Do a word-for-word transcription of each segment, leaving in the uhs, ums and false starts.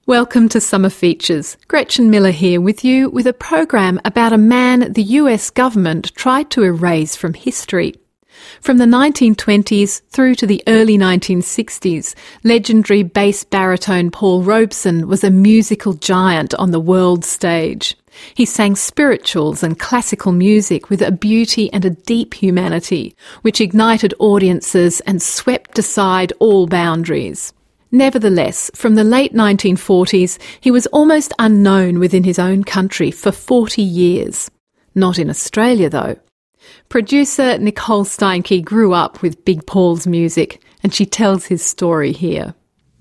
Welcome to Summer Features. Gretchen Miller here with you with a program about a man the U S government tried to erase from history. From the nineteen twenties through to the early nineteen sixties, legendary bass baritone Paul Robeson was a musical giant on the world stage. He sang spirituals and classical music with a beauty and a deep humanity, which ignited audiences and swept aside all boundaries. Nevertheless, from the late nineteen forties, he was almost unknown within his own country for forty years. Not in Australia, though. Producer Nicole Steinke grew up with Big Paul's music, and she tells his story here.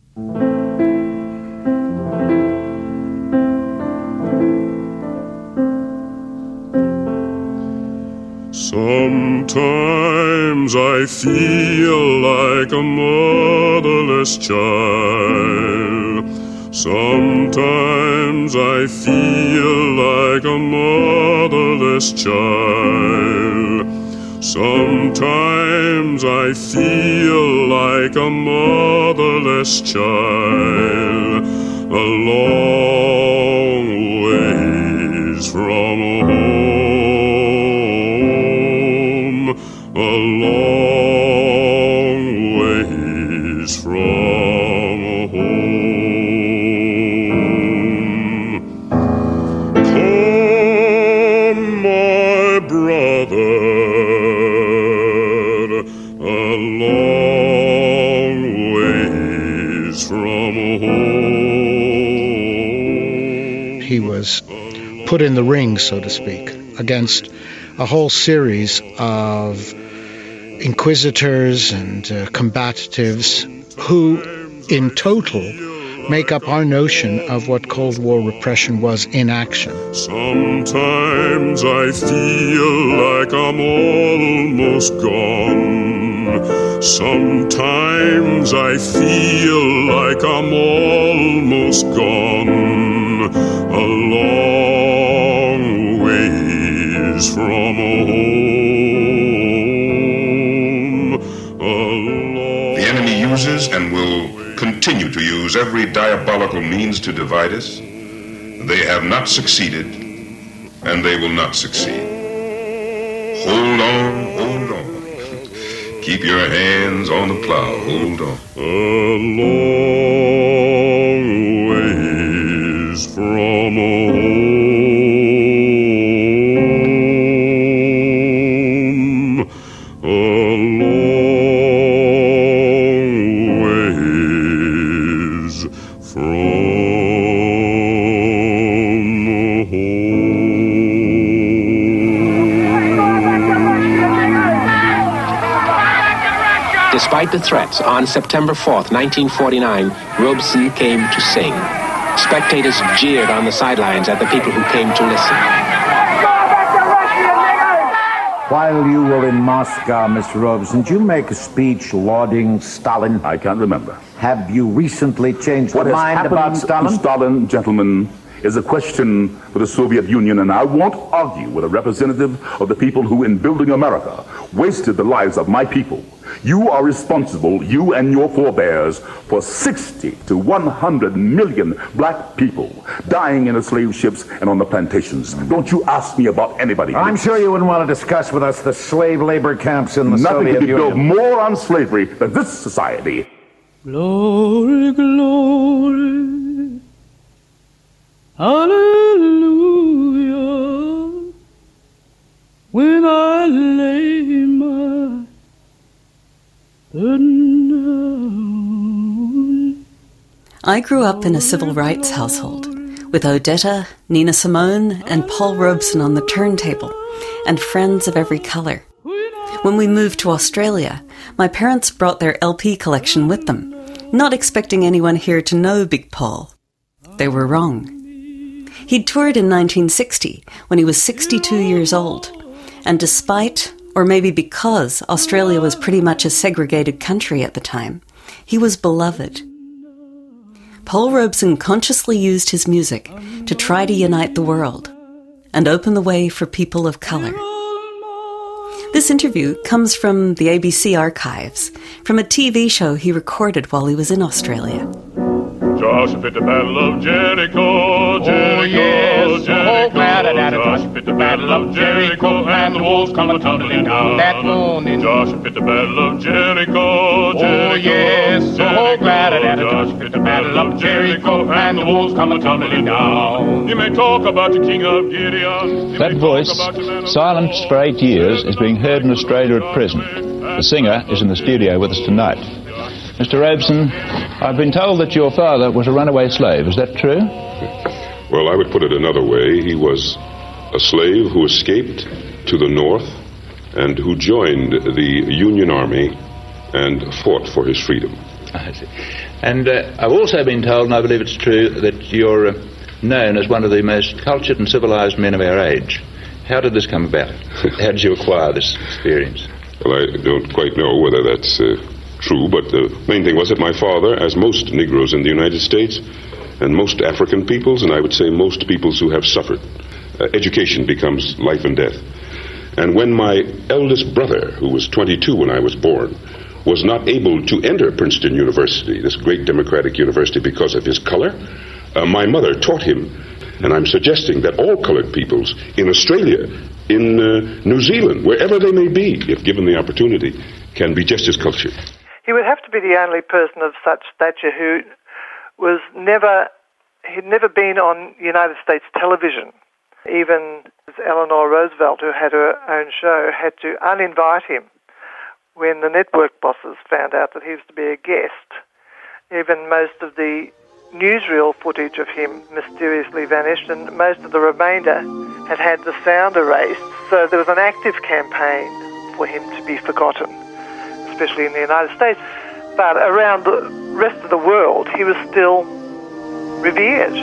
Sometimes I feel like a motherless child. Sometimes I feel like a motherless child. Sometimes I feel like a motherless child. A long ways from home. A long ways from home. Come, my brother, a long ways from home. He was put in the ring, so to speak, against a whole series of inquisitors and uh, combatives who, in total, make up our notion of what Cold War repression was in action. Sometimes I feel like I'm almost gone. Sometimes I feel like I'm almost gone. A long ways from home. The enemy uses and will continue to use every diabolical means to divide us. They have not succeeded, and they will not succeed. Hold on, hold on. Keep your hands on the plow. Hold on. A long ways from home. A long ways from Despite the threats, on September fourth, nineteen forty-nine, Robeson came to sing. Spectators jeered on the sidelines at the people who came to listen. While you were in Moscow, Mister Robeson, did you make a speech lauding Stalin? I can't remember. Have you recently changed What your has mind happened about Stalin? to Stalin, gentlemen, is a question for the Soviet Union, and I won't argue with a representative of the people who, in building America, wasted the lives of my people. You are responsible, you and your forebears, for sixty to one hundred million black people dying in the slave ships and on the plantations. Don't you ask me about anybody. I'm sure you wouldn't want to discuss with us the slave labor camps in the Nothing Soviet could be Union. built more on slavery than this society. Glory, glory, hallelujah, when I lay my burden down. I grew up in a civil rights household, with Odetta, Nina Simone, and Paul Robeson on the turntable, and friends of every colour. When we moved to Australia, my parents brought their L P collection with them, not expecting anyone here to know Big Paul. They were wrong. He'd toured in nineteen sixty, when he was sixty-two years old, and despite, or maybe because, Australia was pretty much a segregated country at the time, he was beloved. Paul Robeson consciously used his music to try to unite the world and open the way for people of colour. This interview comes from the A B C archives, from a T V show he recorded while he was in Australia. Joshua at the Battle of Jericho, Jericho, Oh, yes, Jericho. oh, glad I had a Joshua at the Battle of Jericho, and the walls come tumbling down. That morning. Joshua at the Battle of Jericho, Jericho. Oh, yes, so Jericho, glad I had a Joshua at the Battle of Jericho, and the walls come tumbling down. You may talk about the King of Gideon. That voice, silenced for eight years, is being heard in Australia at present. The singer is in the studio with us tonight. Mister Robeson, I've been told that your father was a runaway slave. Is that true? Well, I would put it another way. He was a slave who escaped to the north and who joined the Union Army and fought for his freedom. I see. And uh, I've also been told, and I believe it's true, that you're uh, known as one of the most cultured and civilized men of our age. How did this come about? How did you acquire this experience? Well, I don't quite know whether that's uh, true, but the main thing was that my father, as most Negroes in the United States, and most African peoples, and I would say most peoples who have suffered, uh, education becomes life and death. And when my eldest brother, who was twenty-two when I was born, was not able to enter Princeton University, this great democratic university, because of his color, uh, my mother taught him. And I'm suggesting that all colored peoples in Australia, in uh, New Zealand, wherever they may be, if given the opportunity, can be just as cultured. He would have to be the only person of such stature who was never, he'd never been on United States television. Even Eleanor Roosevelt, who had her own show, had to uninvite him when the network bosses found out that he was to be a guest. Even most of the newsreel footage of him mysteriously vanished, and most of the remainder had had the sound erased. So there was an active campaign for him to be forgotten, especially in the United States. But around the rest of the world, he was still revered.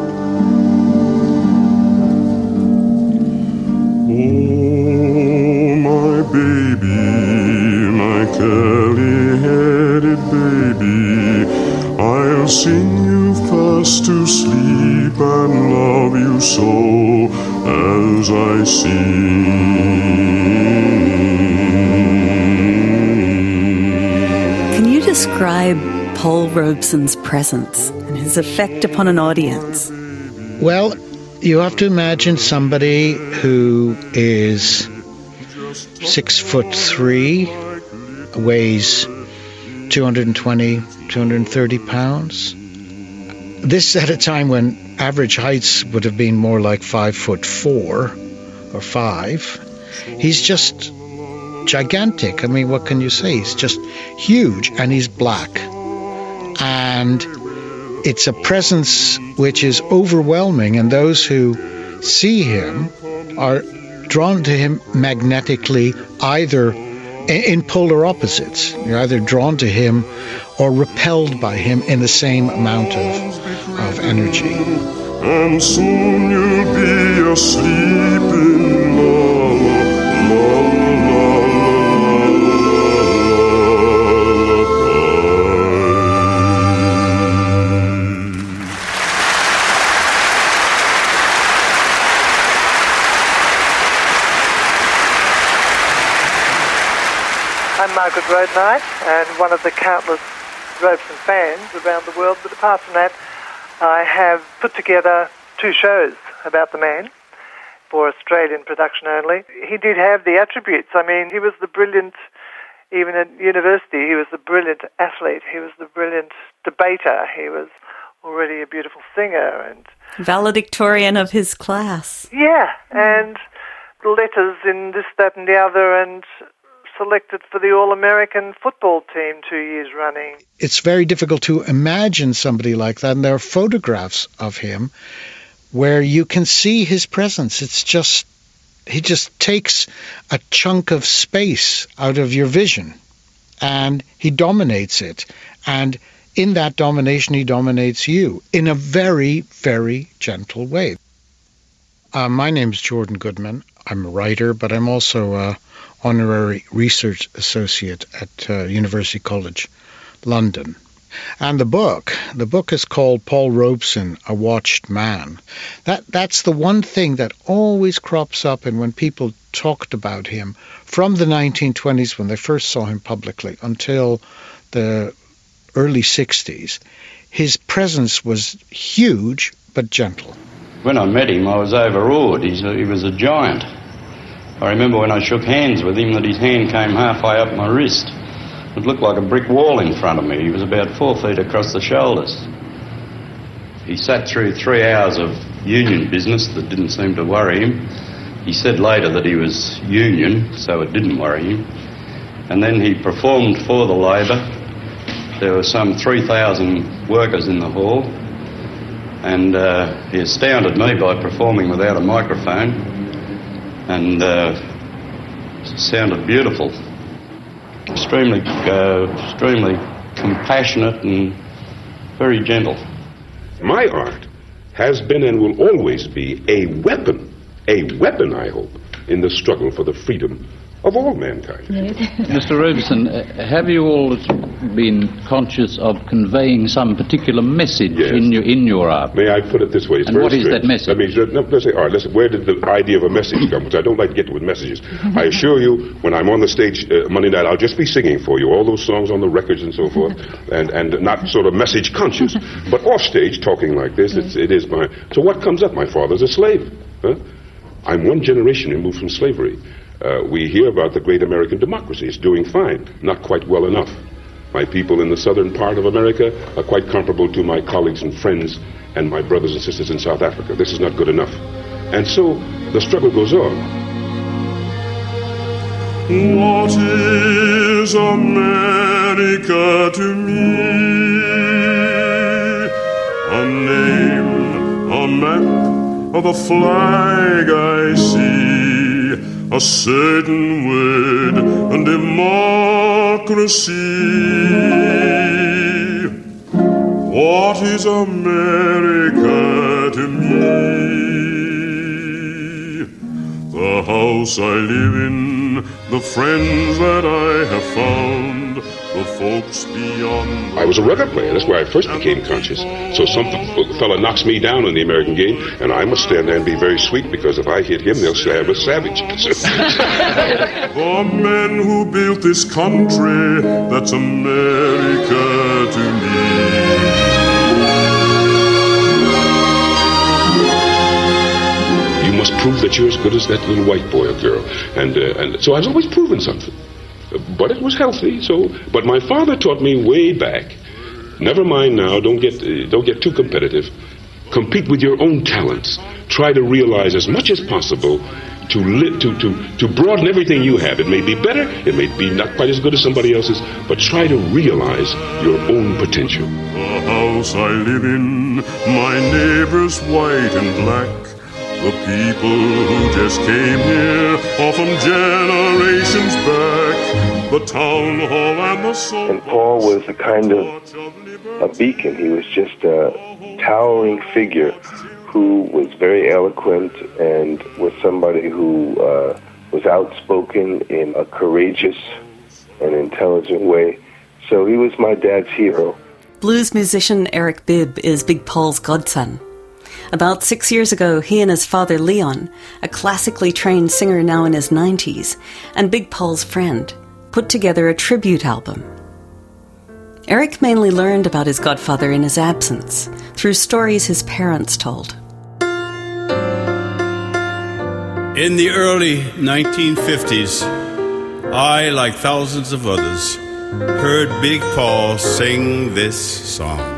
Oh, my baby, my curly-headed baby, I'll sing you fast to sleep and love you so as I sing. Can you describe Paul Robeson's presence and his effect upon an audience? Well, you have to imagine somebody who is six foot three, weighs two hundred twenty, two hundred thirty pounds. This at a time when average heights would have been more like five foot four or five. He's just gigantic. I mean, what can you say? He's just huge, and he's black. And it's a presence which is overwhelming, and those who see him are drawn to him magnetically, either in polar opposites. You're either drawn to him or repelled by him in the same amount of, of energy. And soon you'll be asleep in lullaby. I'm Margaret Roadnight, and one of the countless Robeson fans around the world. But apart from that, I have put together two shows about the man for Australian production only. He did have the attributes. I mean, he was the brilliant, even at university, he was the brilliant athlete. He was the brilliant debater. He was already a beautiful singer. And valedictorian of his class. Yeah, and letters in this, that and the other, and selected for the All-American football team two years running. It's very difficult to imagine somebody like that, and there are photographs of him where you can see his presence. It's just, he just takes a chunk of space out of your vision, and he dominates it. And in that domination, he dominates you in a very, very gentle way. Uh, my name's Jordan Goodman. I'm a writer, but I'm also a honorary research associate at uh, University College London. And the book, the book is called Paul Robeson, A Watched Man. That That's the one thing that always crops up, and when people talked about him from the nineteen twenties, when they first saw him publicly, until the early sixties, His presence was huge, but gentle. When I met him, I was overawed. He's a, he was a giant. I remember when I shook hands with him that his hand came halfway up my wrist. It looked like a brick wall in front of me. He was about four feet across the shoulders. He sat through three hours of union business that didn't seem to worry him. He said later that he was union, so it didn't worry him. And then he performed for the Labor. There were some three thousand workers in the hall, and uh, he astounded me by performing without a microphone, and uh, it sounded beautiful. Extremely, uh, extremely compassionate and very gentle. My art has been and will always be a weapon, a weapon, I hope, in the struggle for the freedom of all mankind. Yes. Mister Robeson, uh, have you all been conscious of conveying some particular message yes. in your in your art? May I put it this way? It's and very what is strange. that message? Let me, no, let's say, all right, let's, where did the idea of a message come? Because I don't like to get with messages. I assure you, when I'm on the stage uh, Monday night, I'll just be singing for you, all those songs on the records and so forth, and, and not sort of message conscious. But off stage, talking like this, it's, it is my... So what comes up? My father's a slave. Huh? I'm one generation removed from slavery. Uh, we hear about the great American democracy. It's doing fine, not quite well enough. My people in the southern part of America are quite comparable to my colleagues and friends and my brothers and sisters in South Africa. This is not good enough. And so the struggle goes on. What is America to me? A name, a map, of the flag I see. A certain word, and democracy. What is America to me? The house I live in, the friends that I have found, the folks beyond. I was a record player. That's where I first became conscious. So some fella knocks me down in the American game, and I must stand there and be very sweet, because if I hit him, they'll say I'm a savage. The men who built this country, that's America to me. You must prove that you're as good as that little white boy or girl. And, uh, and so I was always proving something. But it was healthy, so... But my father taught me way back, never mind now, don't get, uh, don't get too competitive. Compete with your own talents. Try to realize as much as possible to, li- to, to, to broaden everything you have. It may be better, it may be not quite as good as somebody else's, but try to realize your own potential. The house I live in, my neighbors white and black. The people who just came here, often generations back. The town hall and the soul. And Paul was a kind of a beacon. He was just a towering figure who was very eloquent and was somebody who uh, was outspoken in a courageous and intelligent way. So he was my dad's hero. Blues musician Eric Bibb is Big Paul's godson. About six years ago, he and his father Leon, a classically trained singer now in his nineties, and Big Paul's friend, put together a tribute album. Eric mainly learned about his godfather in his absence, through stories his parents told. In the early nineteen fifties, I, like thousands of others, heard Big Paul sing this song.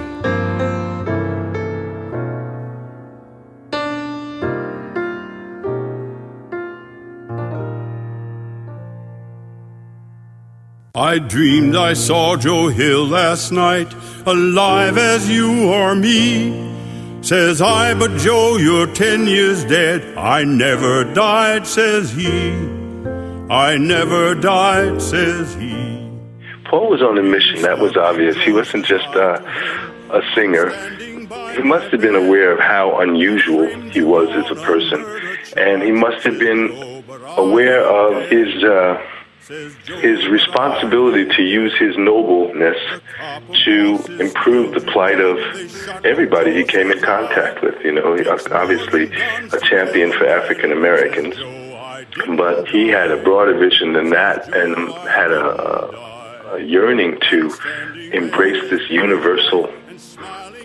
I dreamed I saw Joe Hill last night, alive as you or me. Says I, but Joe, you're ten years dead. I never died, says he. I never died, says he. Paul was on a mission, that was obvious. He wasn't just uh, a singer. He must have been aware of how unusual he was as a person. And he must have been aware of his... Uh, his responsibility to use his nobleness to improve the plight of everybody he came in contact with. You know, obviously a champion for African Americans, but he had a broader vision than that and had a, a yearning to embrace this universal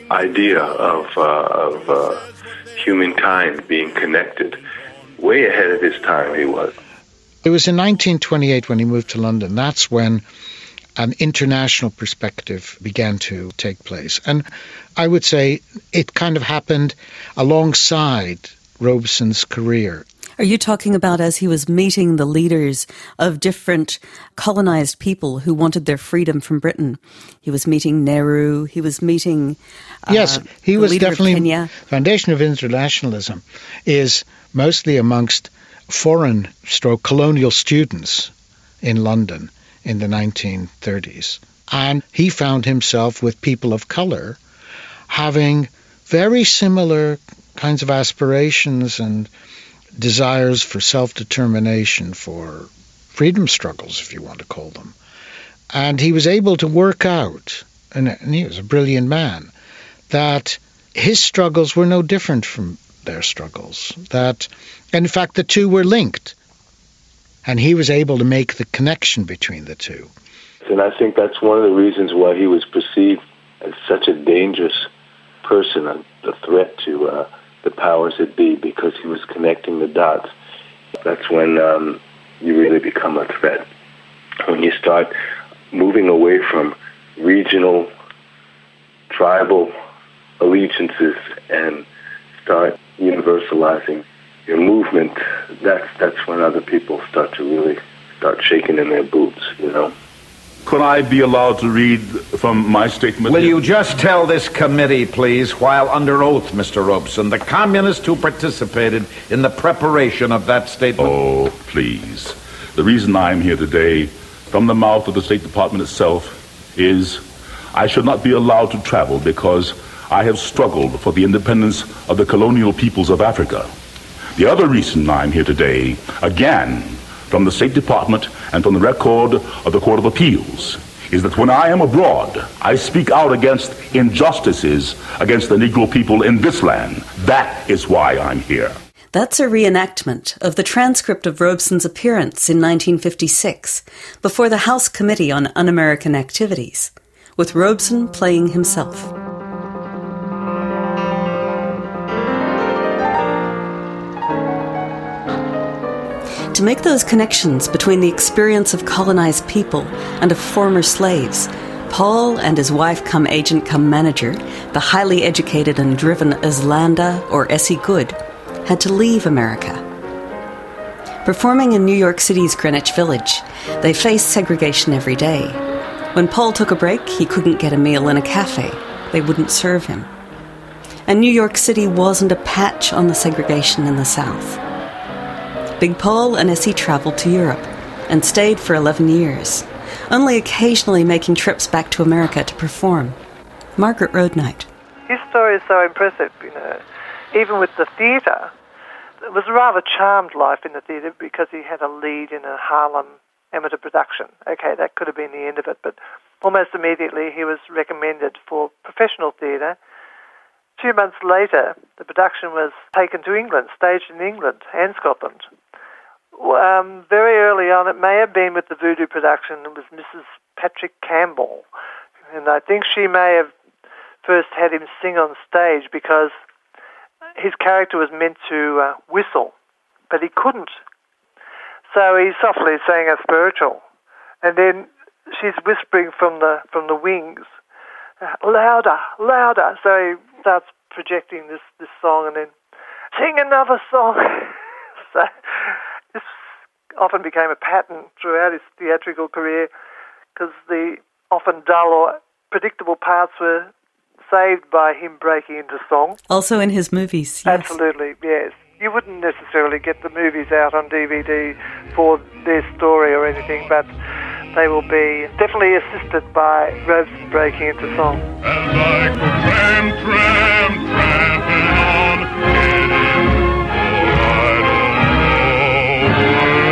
idea of, uh, of uh, humankind being connected. Way ahead of his time, he was. It was in nineteen twenty-eight when he moved to London. That's when an international perspective began to take place. And I would say it kind of happened alongside Robeson's career. Are you talking about as he was meeting the leaders of different colonized people who wanted their freedom from Britain? He was meeting Nehru, he was meeting uh, Yes, he the was leader definitely... of Kenya. Foundation of Internationalism is mostly amongst foreign stroke colonial students in London in the nineteen thirties. And he found himself with people of color having very similar kinds of aspirations and desires for self-determination, for freedom struggles, if you want to call them. And he was able to work out, and, and he was a brilliant man, that his struggles were no different from their struggles. That, in fact, the two were linked. And he was able to make the connection between the two. And I think that's one of the reasons why he was perceived as such a dangerous person, a, a threat to uh, the powers that be, because he was connecting the dots. That's when um, you really become a threat. When you start moving away from regional, tribal allegiances and start universalizing your movement, that's, that's when other people start to really start shaking in their boots, you know? Could I be allowed to read from my statement? Will you just tell this committee, please, while under oath, Mister Robeson, the communists who participated in the preparation of that statement? Oh, please. The reason I'm here today, from the mouth of the State Department itself, is I should not be allowed to travel because I have struggled for the independence of the colonial peoples of Africa. The other reason I'm here today, again, from the State Department and from the record of the Court of Appeals, is that when I am abroad, I speak out against injustices against the Negro people in this land. That is why I'm here. That's a reenactment of the transcript of Robeson's appearance in nineteen fifty-six before the House Committee on Un-American Activities, with Robeson playing himself. To make those connections between the experience of colonized people and of former slaves, Paul and his wife come agent come manager, the highly educated and driven Islanda or Essie Good, had to leave America. Performing in New York City's Greenwich Village, they faced segregation every day. When Paul took a break, he couldn't get a meal in a cafe. They wouldn't serve him. And New York City wasn't a patch on the segregation in the South. Big Paul and Essie travelled to Europe and stayed for eleven years, only occasionally making trips back to America to perform. Margaret Roadnight. His story is so impressive, you know. Even with the theatre, it was a rather charmed life in the theatre because he had a lead in a Harlem amateur production. Okay, that could have been the end of it, but almost immediately he was recommended for professional theatre. Two months later, the production was taken to England, staged in England and Scotland. Um, very early on, it may have been with the Voodoo production, it was Missus Patrick Campbell. And I think she may have first had him sing on stage because his character was meant to uh, whistle, but he couldn't. So he softly sang a spiritual. And then she's whispering from the from the wings, louder, louder. So he starts projecting this, this song and then, sing another song. So this often became a pattern throughout his theatrical career because the often dull or predictable parts were saved by him breaking into song. Also in his movies, yes. Absolutely, yes. You wouldn't necessarily get the movies out on D V D for their story or anything, but they will be definitely assisted by Robeson breaking into song. As I go tramp, tramp, tramping on, heading for I don't know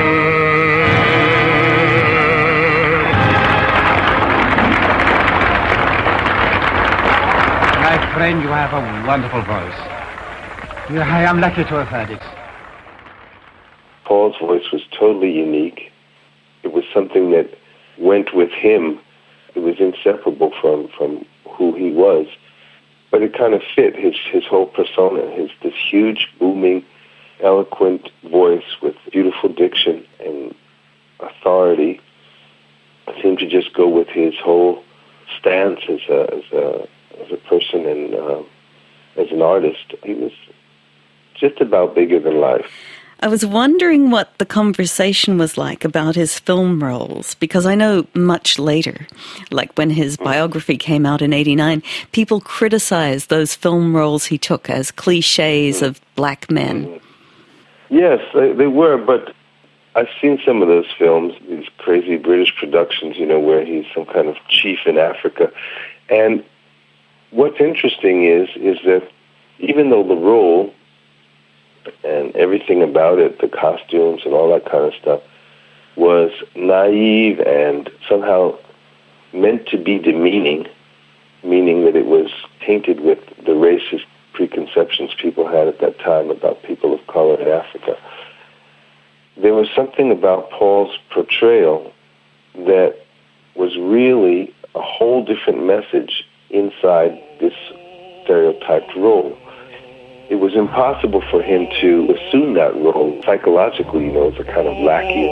where. My friend, you have a wonderful voice. I am lucky to have heard it. Paul's voice was totally unique. It was something that went with him. It was inseparable from, from who he was. but it kind of fit his, his whole persona, his this huge, booming, eloquent voice with beautiful diction and authority seemed to just go with his whole stance as a as a as a person and uh, as an artist. He was just about bigger than life. I was wondering what the conversation was like about his film roles, because I know much later, like when his biography came out in eighty-nine, people criticized those film roles he took as cliches of black men. Yes, they, they were, but I've seen some of those films, these crazy British productions, you know, where he's some kind of chief in Africa. And what's interesting is, is that even though the role and everything about it, the costumes and all that kind of stuff, was naive and somehow meant to be demeaning, meaning that it was tainted with the racist preconceptions people had at that time about people of color in Africa, there was something about Paul's portrayal that was really a whole different message inside this stereotyped role. It was impossible for him to assume that role psychologically, you know, as a kind of lackey.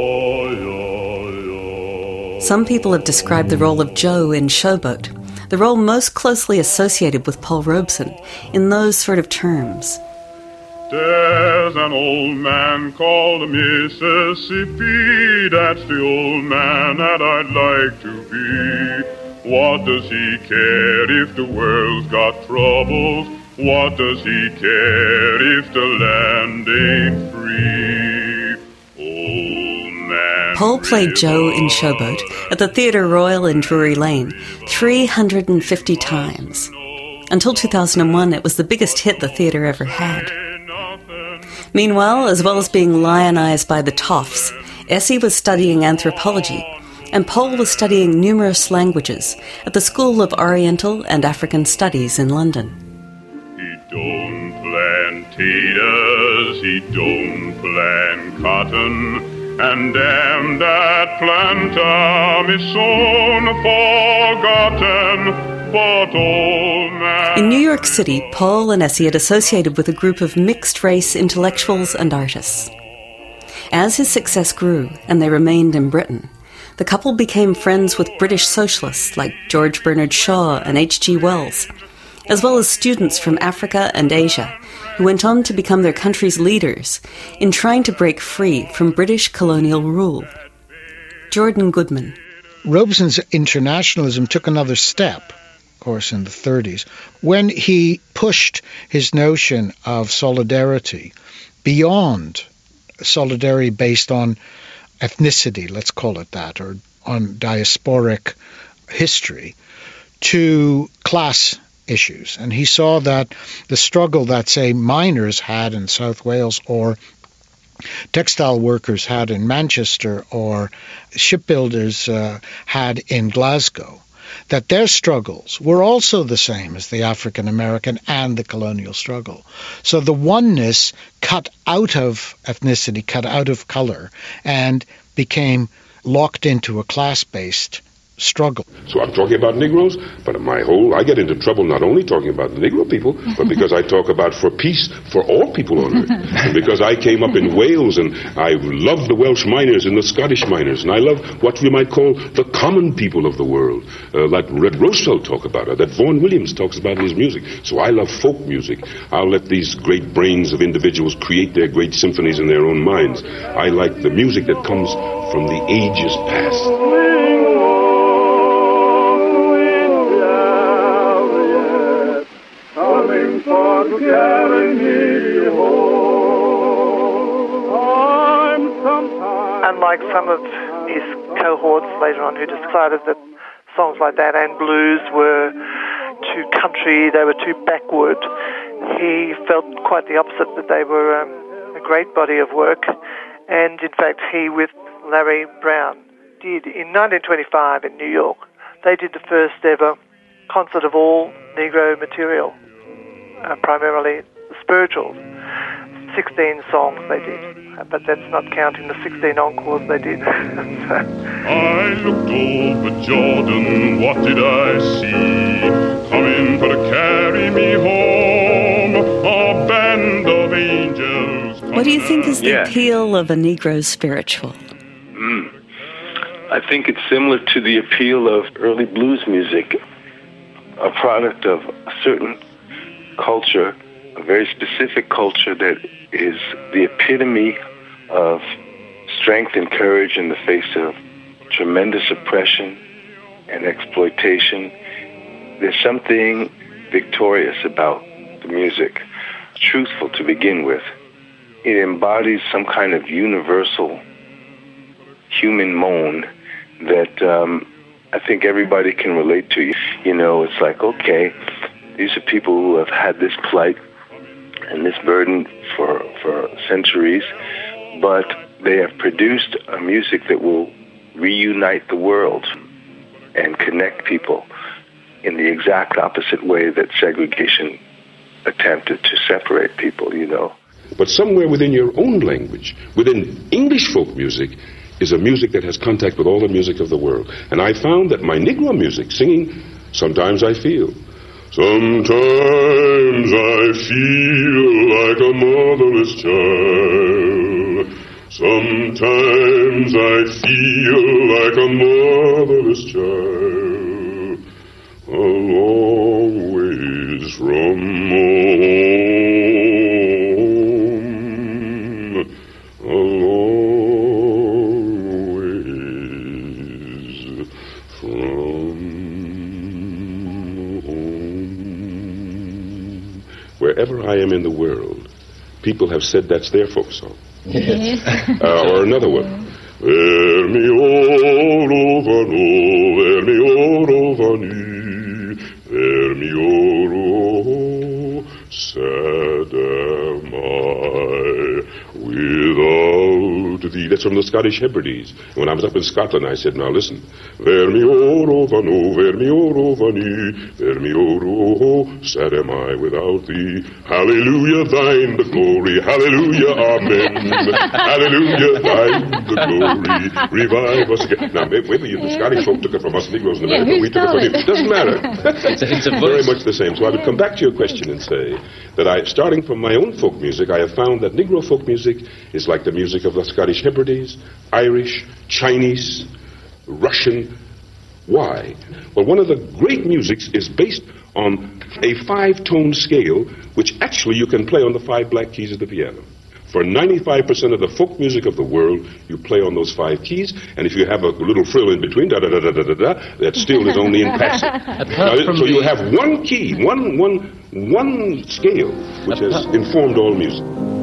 Some people have described the role of Joe in Showboat, the role most closely associated with Paul Robeson, in those sort of terms. There's an old man called Mississippi, that's the old man that I'd like to be. What does he care if the world's got troubles? What does he care if the land ain't free? Old man. Paul played Joe in Showboat at the Theatre Royal in Drury Lane three hundred fifty times. Until two thousand one, it was the biggest hit the theatre ever had. Meanwhile, as well as being lionized by the toffs, Essie was studying anthropology, and Paul was studying numerous languages at the School of Oriental and African Studies in London. He don't plant taters, he don't plant cotton, and damn that planter is soon forgotten, but old man... In New York City, Paul and Essie had associated with a group of mixed-race intellectuals and artists. As his success grew, and they remained in Britain, the couple became friends with British socialists like George Bernard Shaw and H G Wells, as well as students from Africa and Asia, who went on to become their country's leaders in trying to break free from British colonial rule. Jordan Goodman. Robeson's internationalism took another step, of course, in the thirties, when he pushed his notion of solidarity beyond solidarity based on ethnicity, let's call it that, or on diasporic history, to class issues. And he saw that the struggle that, say, miners had in South Wales, or textile workers had in Manchester, or shipbuilders uh, had in Glasgow, that their struggles were also the same as the African American and the colonial struggle. So the oneness cut out of ethnicity, cut out of color, and became locked into a class-based struggle. So I'm talking about Negroes, but my whole, I get into trouble not only talking about the Negro people, but because I talk about for peace for all people on earth. And because I came up in Wales, and I love the Welsh miners and the Scottish miners, and I love what we might call the common people of the world, uh, that Red Roosevelt talk about, uh, that Vaughan Williams talks about in his music. So I love folk music. I'll let these great brains of individuals create their great symphonies in their own minds. I like the music that comes from the ages past. Unlike some of his cohorts later on who decided that songs like that and blues were too country, they were too backward, he felt quite the opposite, that they were um, a great body of work. And in fact, he with Larry Brown did, in nineteen twenty-five in New York, they did the first ever concert of all Negro material, uh, primarily the spirituals. sixteen songs they did, but that's not counting the sixteen encores they did. I looked over Jordan, what did I see? Coming for to carry me home, a band of angels. What do you think is the Yeah. appeal of a Negro spiritual? Mm. I think it's similar to the appeal of early blues music, a product of a certain culture, a very specific culture that is the epitome of strength and courage in the face of tremendous oppression and exploitation. There's something victorious about the music, truthful to begin with. It embodies some kind of universal human moan that um, I think everybody can relate to. You know, it's like, okay, these are people who have had this plight and this burden for, for centuries, but they have produced a music that will reunite the world and connect people in the exact opposite way that segregation attempted to separate people, you know. But somewhere within your own language, within English folk music, is a music that has contact with all the music of the world. And I found that my Negro music, singing, sometimes I feel. Sometimes I feel like a motherless child. Sometimes I feel like a motherless child. A long ways from home. A long ways from home. Wherever I am in the world, people have said that's their folk song. Yes. uh, or another one. Ver mi oro vano, ver mi oro vani, ver mi oro, sad am I without thee. That's from the Scottish Hebrides. When I was up in Scotland, I said, now listen. Ver mi oro vano, ver mi oro vani, ver mi oro, sad am I without thee. Hallelujah, thine the glory. Hallelujah, amen. Hallelujah, thine the glory. Revive us again. Now, maybe the Scottish folk took it from us Negroes in America. Yeah, we took it from you. It doesn't matter. It's a, it's a Very much the same. So I would come back to your question and say that I, starting from my own folk music, I have found that Negro folk music is like the music of the Scottish Hebrides, Irish, Chinese, Russian. Why? Well, one of the great musics is based on a five-tone scale, which actually you can play on the five black keys of the piano. For ninety-five percent of the folk music of the world, you play on those five keys, and if you have a little frill in between, da da da da da da da, that still is only in passing. Now, so you have one key, one one one scale, which has informed all music.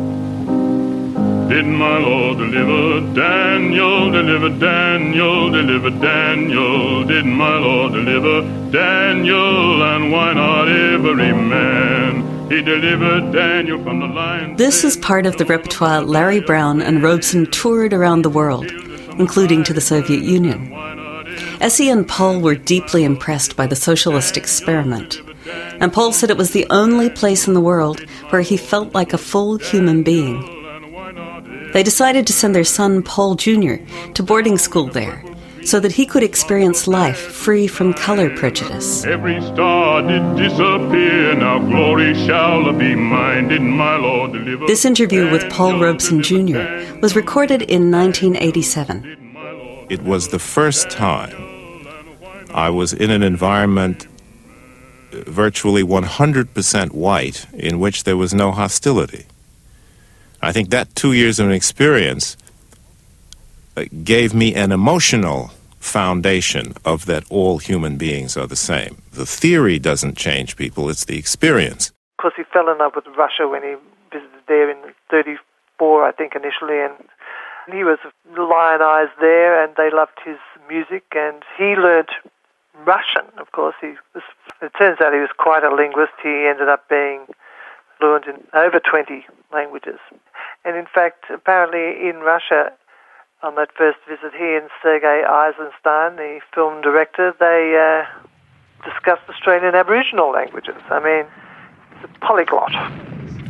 Did my Lord deliver Daniel, deliver Daniel, deliver Daniel? Did my Lord deliver Daniel? And why not every man? He delivered Daniel from the lion. This is part of the repertoire Larry Brown and Robeson toured around the world, including to the Soviet Union. Essie and Paul were deeply impressed by the socialist experiment, and Paul said it was the only place in the world where he felt like a full human being. They decided to send their son, Paul Junior, to boarding school there, so that he could experience life free from color prejudice. Every star did disappear, now glory shall be mine. Did my Lord deliver? This interview with Paul Robeson Junior was recorded in nineteen eighty-seven. It was the first time I was in an environment virtually one hundred percent white in which there was no hostility. I think that two years of an experience gave me an emotional foundation of that all human beings are the same. The theory doesn't change people, it's the experience. Of course, he fell in love with Russia when he visited there in thirty-four, I think, initially, and he was lionized there, and they loved his music, and he learned Russian, of course. He was, it turns out he was quite a linguist. He ended up being fluent in over twenty languages. And in fact, apparently in Russia, on that first visit, he and Sergei Eisenstein, the film director, they uh, discussed Australian Aboriginal languages. I mean, he's a polyglot.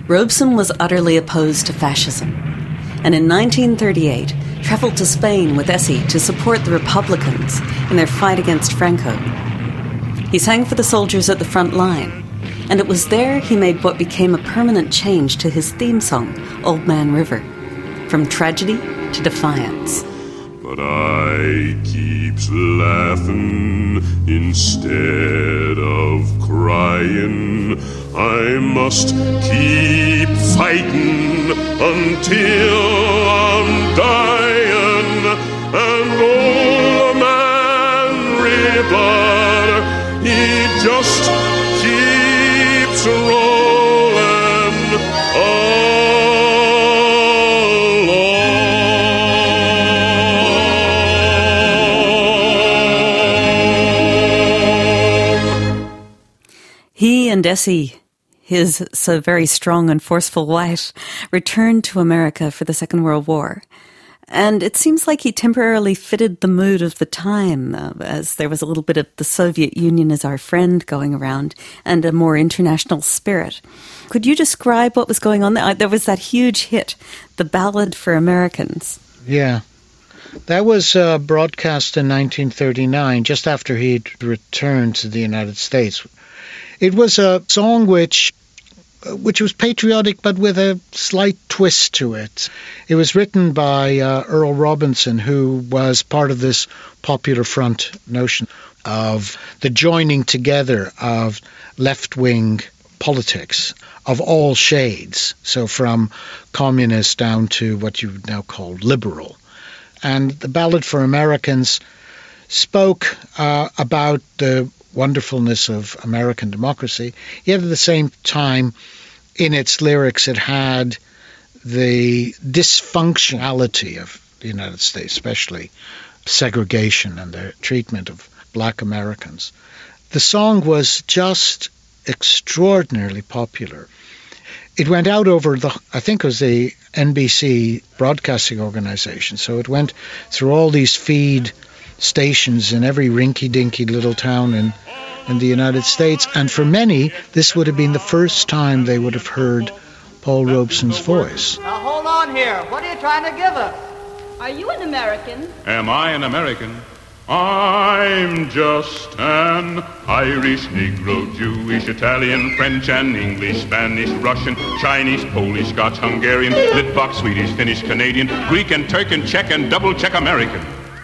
Robeson was utterly opposed to fascism, and in nineteen thirty-eight travelled to Spain with Essie to support the Republicans in their fight against Franco. He sang for the soldiers at the front line, and it was there he made what became a permanent change to his theme song, Old Man River, from tragedy to defiance. But I keeps laughing instead of crying. I must keep fighting until I'm dying. And old man River, he just keeps rolling along. He and Essie, his so very strong and forceful wife, returned to America for the Second World War. And it seems like he temporarily fitted the mood of the time, uh, as there was a little bit of the Soviet Union as our friend going around, and a more international spirit. Could you describe what was going on there? There was that huge hit, The Ballad for Americans. Yeah. That was uh, broadcast in nineteen thirty-nine, just after he'd returned to the United States. It was a song which which was patriotic, but with a slight twist to it. It was written by uh, Earl Robinson, who was part of this Popular Front notion of the joining together of left-wing politics of all shades, so from communist down to what you would now call liberal. And the Ballad for Americans spoke uh, about the wonderfulness of American democracy, yet at the same time, in its lyrics, it had the dysfunctionality of the United States, especially segregation and the treatment of black Americans. The song was just extraordinarily popular. It went out over the, I think it was the N B C broadcasting organization, so it went through all these feed stations in every rinky-dinky little town in, in the United States, and for many, this would have been the first time they would have heard Paul Robeson's voice. Now hold on here. What are you trying to give us? Are you an American? Am I an American? I'm just an Irish, Negro, Jewish, Italian, French and English, Spanish, Russian, Chinese, Polish, Scotch, Hungarian, Litvak, Swedish, Finnish, Canadian, Greek and Turk and Czech and double Czech American.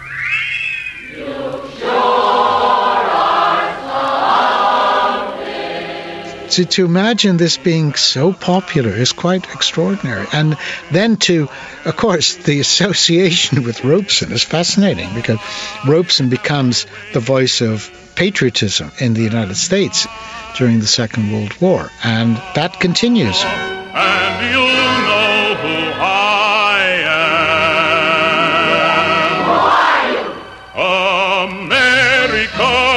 To, to imagine this being so popular is quite extraordinary. And then to, of course, the association with Robeson is fascinating, because Robeson becomes the voice of patriotism in the United States during the Second World War. And that continues. And you know who I am. America.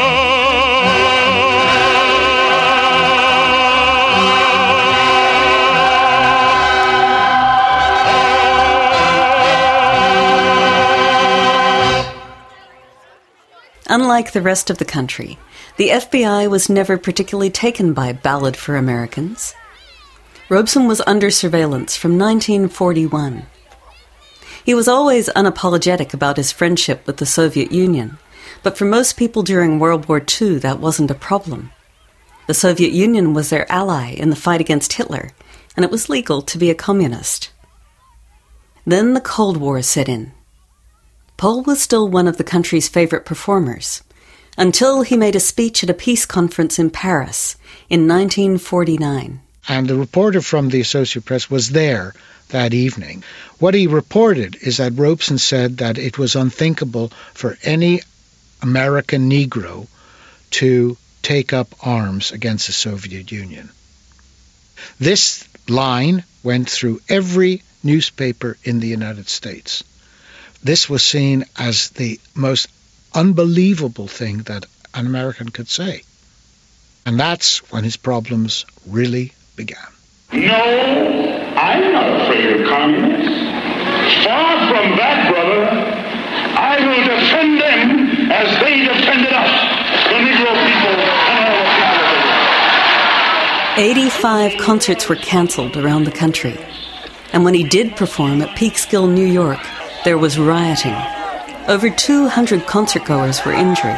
Unlike the rest of the country, the F B I was never particularly taken by Ballad for Americans. Robeson was under surveillance from nineteen forty-one. He was always unapologetic about his friendship with the Soviet Union, but for most people during World War Two, that wasn't a problem. The Soviet Union was their ally in the fight against Hitler, and it was legal to be a communist. Then the Cold War set in. Paul was still one of the country's favorite performers, until he made a speech at a peace conference in Paris in nineteen forty-nine. And the reporter from the Associated Press was there that evening. What he reported is that Robeson said that it was unthinkable for any American Negro to take up arms against the Soviet Union. This line went through every newspaper in the United States. This was seen as the most unbelievable thing that an American could say. And that's when his problems really began. No, I'm not afraid of communists. Far from that, brother. I will defend them as they defended us, the Negro people and all the people of the world. eighty-five concerts were cancelled around the country. And when he did perform at Peekskill, New York, there was rioting. Over two hundred concertgoers were injured.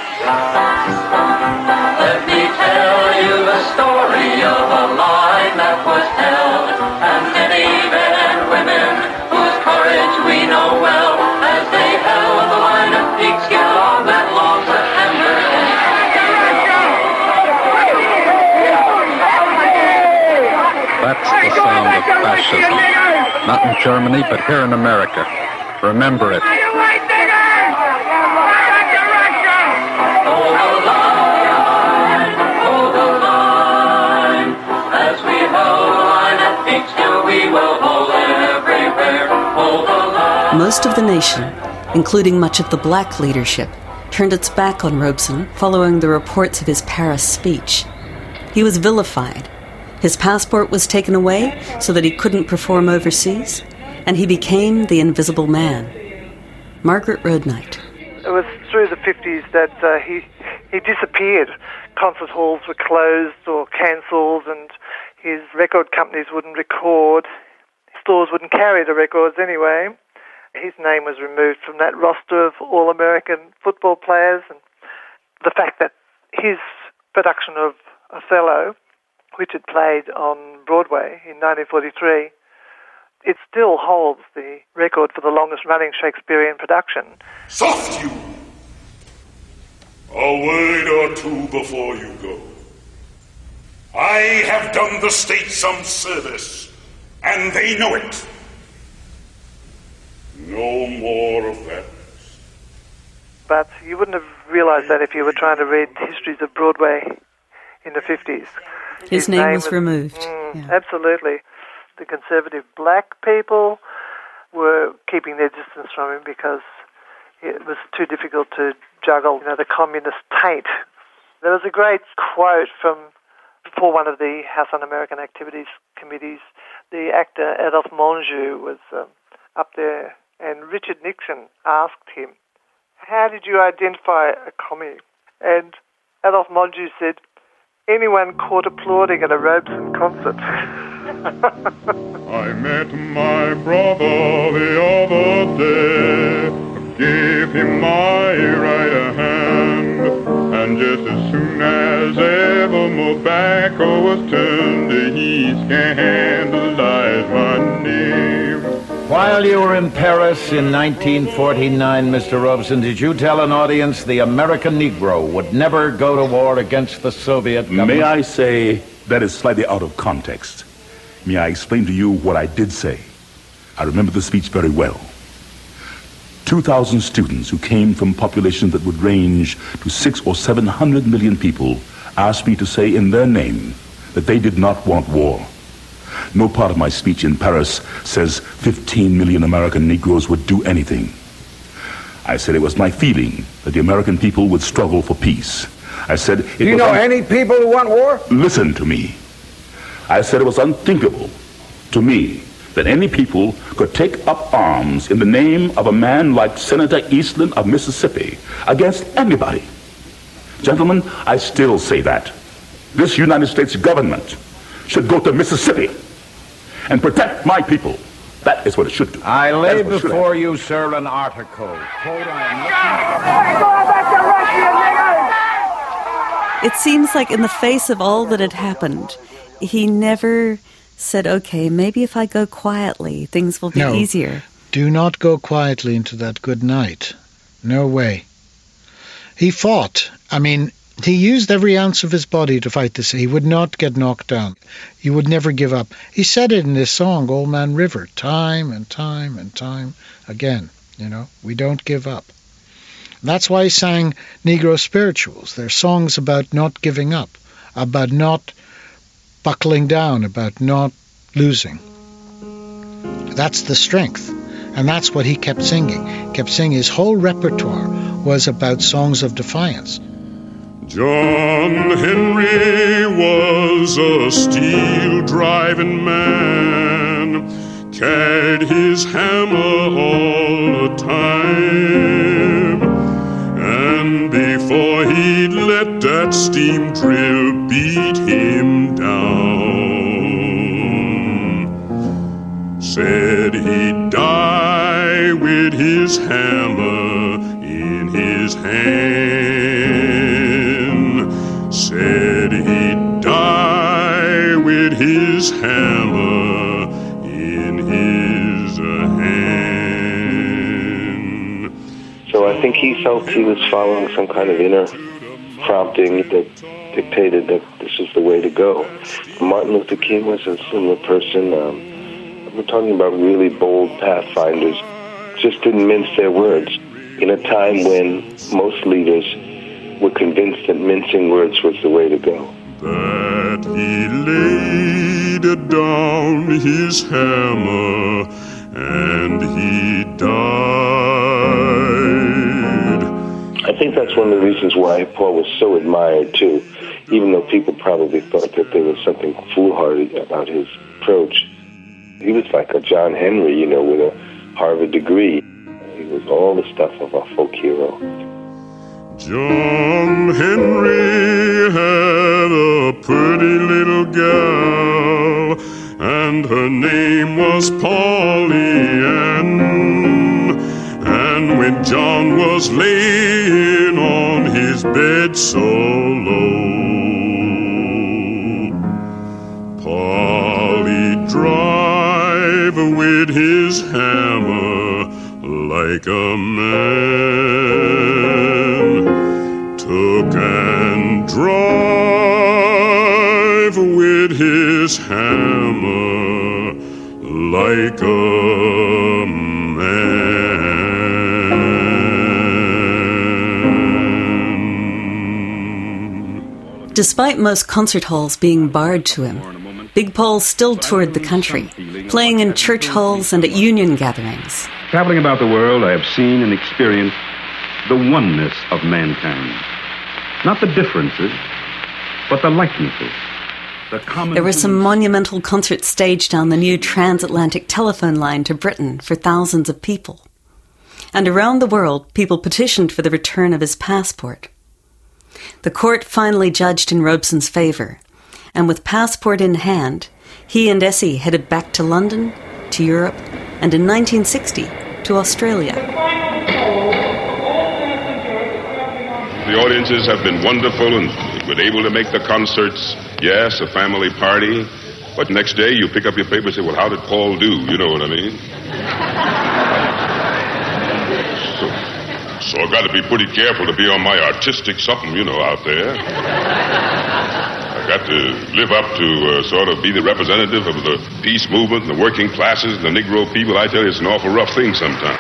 Let me tell you the story of a line that was held, and many men and women whose courage we know well, as they held the line of Peekskill on that long September day. That's the sound of fascism. Not in Germany, but here in America. Remember it. Most of the nation, including much of the black leadership, turned its back on Robeson following the reports of his Paris speech. He was vilified. His passport was taken away so that he couldn't perform overseas, and he became the Invisible Man. Margaret Roadnight. It was through the fifties that uh, he he disappeared. Concert halls were closed or cancelled, and his record companies wouldn't record. Stores wouldn't carry the records anyway. His name was removed from that roster of all-American football players, and the fact that his production of Othello, which had played on Broadway in nineteen forty-three, it still holds the record for the longest-running Shakespearean production. Soft you! A word or two before you go. I have done the state some service, and they know it. No more of that. But you wouldn't have realised that if you were trying to read histories of Broadway in the fifties. His, His name, name was, was removed. Mm, yeah. Absolutely. The conservative black people were keeping their distance from him because it was too difficult to juggle, you know, the communist taint. There was a great quote from, for one of the House Un-American Activities committees, the actor Adolphe Menjou was um, up there, and Richard Nixon asked him, "How did you identify a commie?" And Adolphe Menjou said, "Anyone caught applauding at a Robeson concert." I met my brother the other day, gave him my right hand, and just as soon as ever my back was turned, he scandalized my name. While you were in Paris in nineteen forty-nine, Mister Robeson, did you tell an audience the American Negro would never go to war against the Soviet government? May I say that is slightly out of context? May I explain to you what I did say? I remember the speech very well. two thousand students who came from populations that would range to six or seven hundred million people asked me to say in their name that they did not want war. No part of my speech in Paris says fifteen million American Negroes would do anything. I said it was my feeling that the American people would struggle for peace. I said... It do you was know un- any people who want war? Listen to me. I said it was unthinkable to me that any people could take up arms in the name of a man like Senator Eastland of Mississippi against anybody. Gentlemen, I still say that. This United States government should go to Mississippi and protect my people. That is what it should do. I lay That is what it should before have. you, sir, an article. Quote, I am It seems like in the face of all that had happened, he never said, okay, maybe if I go quietly, things will be No, easier. do not go quietly into that good night. No way. He fought. I mean, he used every ounce of his body to fight this. He would not get knocked down. He would never give up. He said it in this song, Old Man River, time and time and time again. You know, we don't give up. That's why he sang Negro spirituals. They're songs about not giving up, about not buckling down, about not losing. That's the strength. And that's what he kept singing. He kept singing. His whole repertoire was about songs of defiance. John Henry was a steel-driving man, carried his hammer all the time, and before he'd let that steam drill beat him down, with his hammer in his hand. Said he'd die with his hammer in his hand. So I think he felt he was following some kind of inner prompting that dictated that this is the way to go. Martin Luther King was a similar person. Um, we're talking about really bold pathfinders. Just didn't mince their words in a time when most leaders were convinced that mincing words was the way to go. That he laid down his hammer and he died. I think that's one of the reasons why Paul was so admired, too, even though people probably thought that there was something foolhardy about his approach. He was like a John Henry, you know, with a Harvard degree. He was all the stuff of a folk hero. John Henry had a pretty little gal, and her name was Polly Ann. And when John was laying on his bed so low, Polly drive with his hammer like a man, took and drive with his hammer like a man. Despite most concert halls being barred to him, Big Paul still toured the country, playing in church halls and at union gatherings. Traveling about the world, I have seen and experienced the oneness of mankind. Not the differences, but the likenesses. The common There were some monumental concerts staged on the new transatlantic telephone line to Britain for thousands of people. And around the world, people petitioned for the return of his passport. The court finally judged in Robeson's favour, and with passport in hand, he and Essie headed back to London, to Europe, and in nineteen sixty to Australia. The audiences have been wonderful and we're able to make the concerts. Yes, a family party. But next day you pick up your paper and say, well, how did Paul do? You know what I mean? So, so I've got to be pretty careful to be on my artistic something, you know, out there. I've got to live up to uh, sort of be the representative of the peace movement and the working classes and the Negro people. I tell you, it's an awful rough thing sometimes.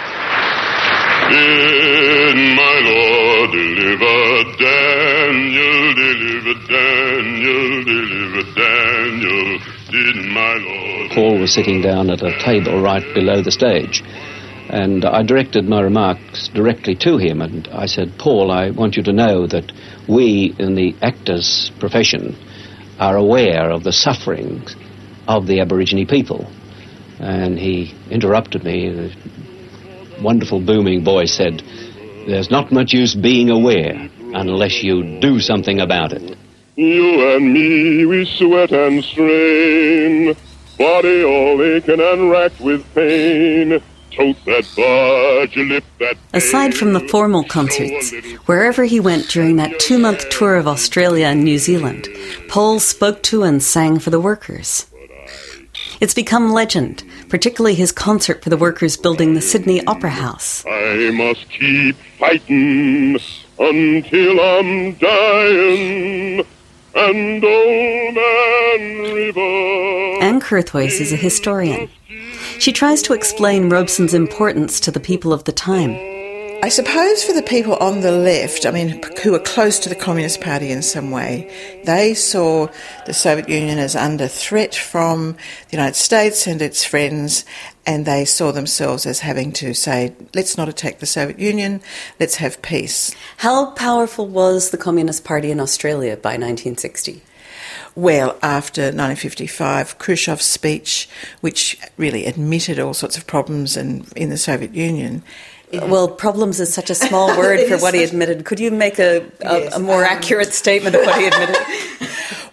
Did my Lord deliver Daniel, deliver Daniel, deliver Daniel, did my Lord... Paul was sitting down at a table right below the stage, and I directed my remarks directly to him, and I said, Paul, I want you to know that we in the actors' profession are aware of the sufferings of the Aborigine people. And he interrupted me. The wonderful booming voice said, there's not much use being aware unless you do something about it. You and me, we sweat and strain, body all aching and racked with pain. Tote that barge, lift that... Aside from the formal concerts, wherever he went during that two-month tour of Australia and New Zealand, Paul spoke to and sang for the workers. It's become legend, particularly his concert for the workers building the Sydney Opera House. I must keep fighting until I'm dying, and Old Man River... Anne Kurthwaite is a historian. She tries to explain Robeson's importance to the people of the time. I suppose for the people on the left, I mean, who were close to the Communist Party in some way, they saw the Soviet Union as under threat from the United States and its friends, and they saw themselves as having to say, let's not attack the Soviet Union, let's have peace. How powerful was the Communist Party in Australia by nineteen sixty? Well, after nineteen fifty-five, Khrushchev's speech, which really admitted all sorts of problems in, in the Soviet Union. Well, problems is such a small word for what he admitted. Could you make a, a, yes, a more um, accurate statement of what he admitted?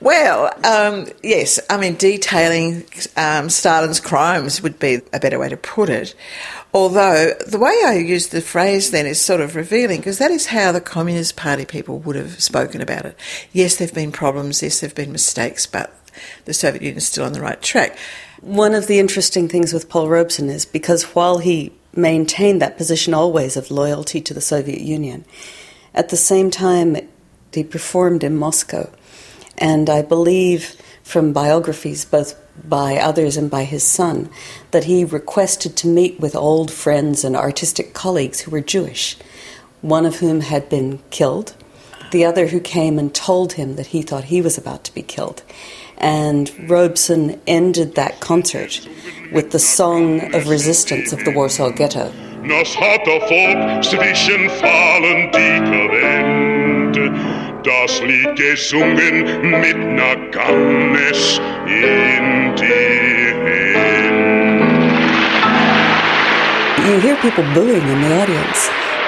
Well, um, yes, I mean, detailing um, Stalin's crimes would be a better way to put it. Although the way I use the phrase then is sort of revealing, because that is how the Communist Party people would have spoken about it. Yes, there have been problems, yes, there have been mistakes, but the Soviet Union is still on the right track. One of the interesting things with Paul Robeson is because while he maintained that position always of loyalty to the Soviet Union, at the same time he performed in Moscow. And I believe from biographies, both by others and by his son, that he requested to meet with old friends and artistic colleagues who were Jewish, one of whom had been killed, the other who came and told him that he thought he was about to be killed. And Robeson ended that concert with the song of resistance of the Warsaw Ghetto. Nas hat der Volk zwischen Fallen dekadent. Das Lied gesungen mit ner Gannes in die Hand. You hear people booing in the audience.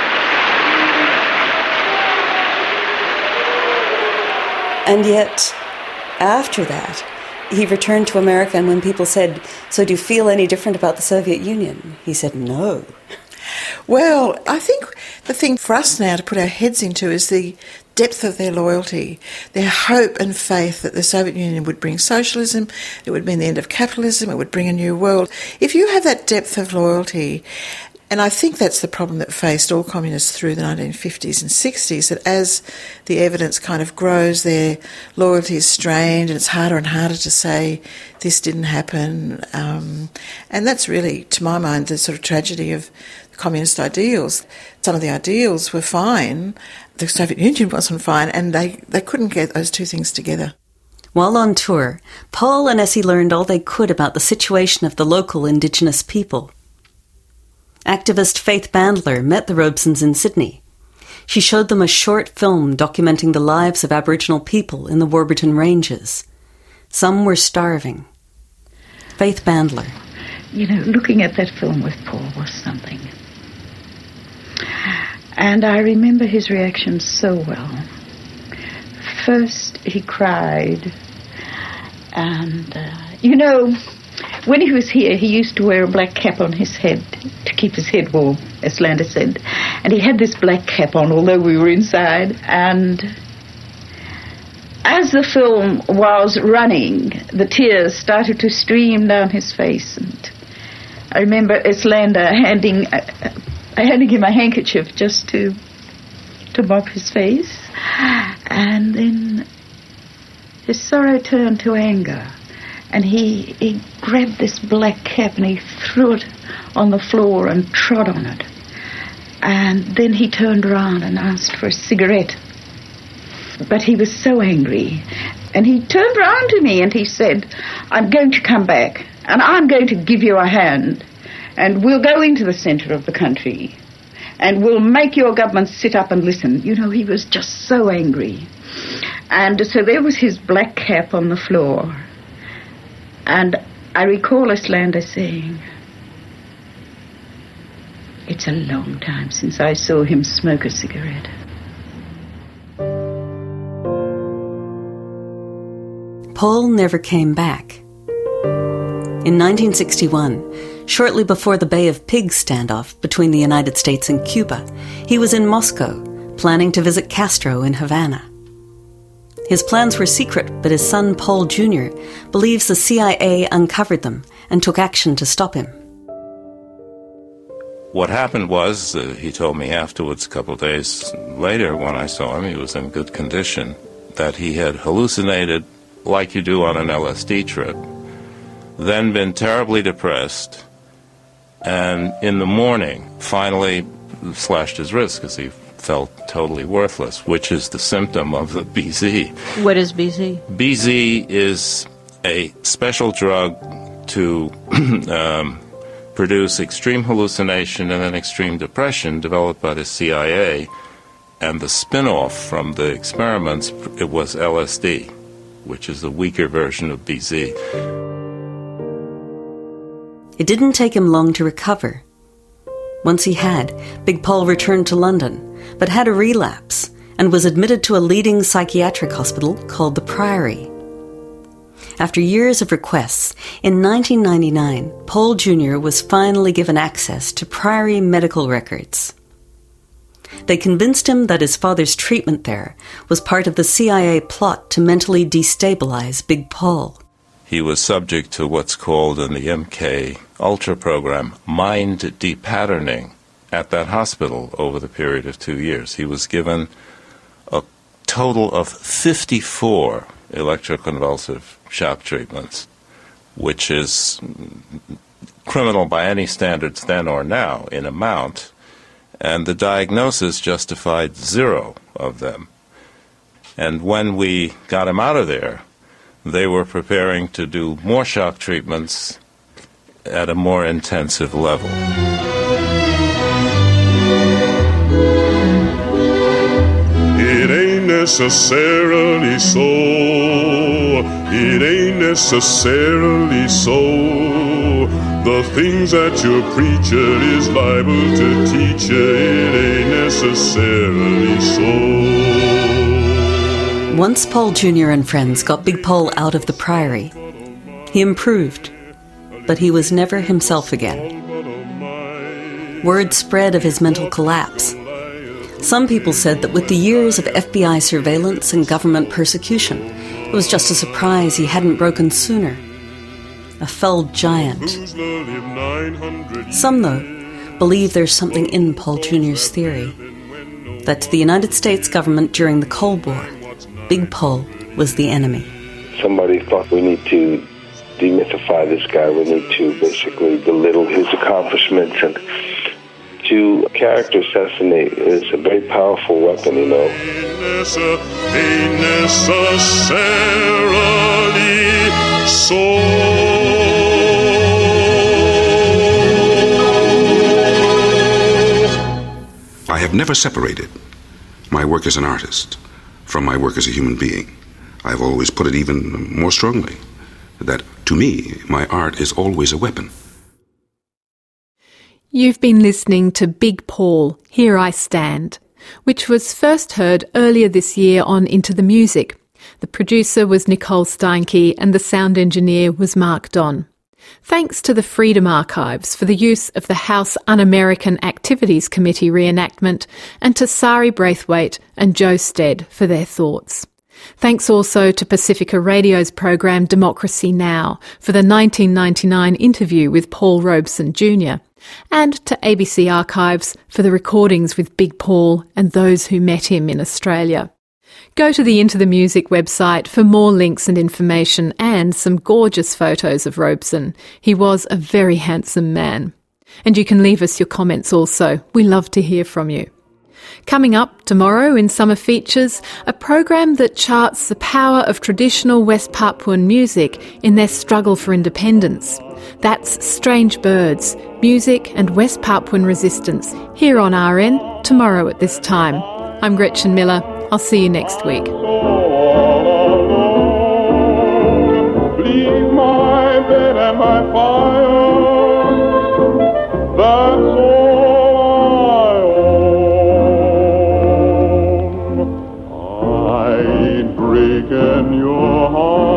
And yet, after that, he returned to America, and when people said, "So do you feel any different about the Soviet Union?" he said, "No." Well, I think the thing for us now to put our heads into is the depth of their loyalty, their hope and faith that the Soviet Union would bring socialism, it would mean the end of capitalism, it would bring a new world. If you have that depth of loyalty, and I think that's the problem that faced all communists through the nineteen fifties and sixties, that as the evidence kind of grows, their loyalty is strained and it's harder and harder to say this didn't happen. Um, and that's really, to my mind, the sort of tragedy of the communist ideals. Some of the ideals were fine, the Soviet Union wasn't fine, and they, they couldn't get those two things together. While on tour, Paul and Essie learned all they could about the situation of the local indigenous people. Activist Faith Bandler met the Robesons in Sydney. She showed them a short film documenting the lives of Aboriginal people in the Warburton Ranges. Some were starving. Faith Bandler. You know, looking at that film with Paul was something. And I remember his reaction so well. First, he cried. And, uh, you know, when he was here, he used to wear a black cap on his head to keep his head warm, as Landa said. And he had this black cap on, although we were inside. And as the film was running, the tears started to stream down his face. And I remember Islanda handing... Uh, handing him a handkerchief just to to mop his face. And then his sorrow turned to anger. And he, he grabbed this black cap and he threw it on the floor and trod on it. And then he turned around and asked for a cigarette. But he was so angry. And he turned around to me and he said, "I'm going to come back and I'm going to give you a hand. And we'll go into the centre of the country and we'll make your government sit up and listen." You know, he was just so angry. And so there was his black cap on the floor. And I recall Islanda saying, "It's a long time since I saw him smoke a cigarette." Paul never came back. In nineteen sixty-one, shortly before the Bay of Pigs standoff between the United States and Cuba, he was in Moscow, planning to visit Castro in Havana. His plans were secret, but his son Paul Junior believes the C I A uncovered them and took action to stop him. What happened was, uh, he told me afterwards, a couple of days later when I saw him, he was in good condition, that he had hallucinated like you do on an L S D trip, then been terribly depressed, and in the morning finally slashed his wrist because he felt totally worthless, which is the symptom of the B Z. What is B Z? B Z is a special drug to um, produce extreme hallucination and then extreme depression developed by the C I A, and the spin-off from the experiments, it was L S D, which is the weaker version of B Z. It didn't take him long to recover. Once he had, Big Paul returned to London, but had a relapse and was admitted to a leading psychiatric hospital called the Priory. After years of requests, in nineteen ninety-nine, Paul Junior was finally given access to Priory medical records. They convinced him that his father's treatment there was part of the C I A plot to mentally destabilize Big Paul. He was subject to what's called in the M K Ultra program mind depatterning at that hospital over the period of two years. He was given a total of fifty-four electroconvulsive shock treatments, which is criminal by any standards then or now in amount, and the diagnosis justified zero of them. And when we got him out of there, they were preparing to do more shock treatments at a more intensive level. It ain't necessarily so. It ain't necessarily so. The things that your preacher is liable to teach you, it ain't necessarily so. Once Paul Junior and friends got Big Paul out of the Priory, he improved, but he was never himself again. Word spread of his mental collapse. Some people said that with the years of F B I surveillance and government persecution, it was just a surprise he hadn't broken sooner. A felled giant. Some, though, believe there's something in Paul Junior's theory, that to the United States government during the Cold War, Big Paul was the enemy. Somebody thought we need to demythify this guy. We need to basically belittle his accomplishments. And to character assassinate is a very powerful weapon, you know. Ain't necessarily so. I have never separated my work as an artist from my work as a human being. I've always put it even more strongly, that to me, my art is always a weapon. You've been listening to Big Paul, Here I Stand, which was first heard earlier this year on Into the Music. The producer was Nicole Steinke and the sound engineer was Mark Don. Thanks to the Freedom Archives for the use of the House Un-American Activities Committee reenactment, and to Sari Braithwaite and Joe Stead for their thoughts. Thanks also to Pacifica Radio's program Democracy Now! For the nineteen ninety-nine interview with Paul Robeson Junior, and to A B C Archives for the recordings with Big Paul and those who met him in Australia. Go to the Into the Music website for more links and information and some gorgeous photos of Robeson. He was a very handsome man. And you can leave us your comments also. We love to hear from you. Coming up tomorrow in Summer Features, a program that charts the power of traditional West Papuan music in their struggle for independence. That's Strange Birds, Music and West Papuan Resistance, here on R N, tomorrow at this time. I'm Gretchen Miller. I'll see you next week. Leave my bed and my fire, that's all I own. I ain't breaking your heart.